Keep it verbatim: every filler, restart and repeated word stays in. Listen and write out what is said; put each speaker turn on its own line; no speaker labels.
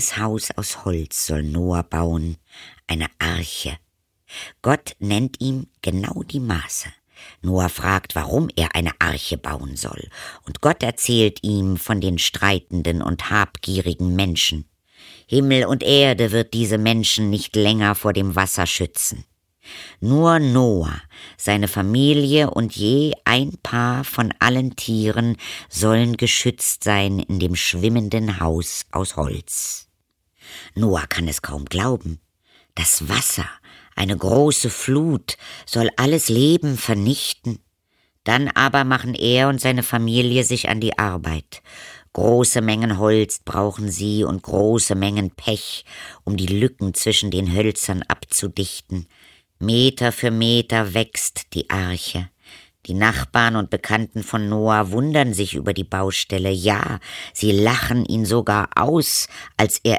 schwimmendes Haus aus Holz soll Noah bauen, eine Arche. Gott nennt ihm genau die Maße. Noah fragt, warum er eine Arche bauen soll, und Gott erzählt ihm von den streitenden und habgierigen Menschen. Himmel und Erde wird diese Menschen nicht länger vor dem Wasser schützen. Nur Noah, seine Familie und je ein Paar von allen Tieren sollen geschützt sein in dem schwimmenden Haus aus Holz. Noah kann es kaum glauben. Das Wasser, eine große Flut, soll alles Leben vernichten. Dann aber machen er und seine Familie sich an die Arbeit. Große Mengen Holz brauchen sie und große Mengen Pech, um die Lücken zwischen den Hölzern abzudichten. Meter für Meter wächst die Arche. Die Nachbarn und Bekannten von Noah wundern sich über die Baustelle. Ja, sie lachen ihn sogar aus, als er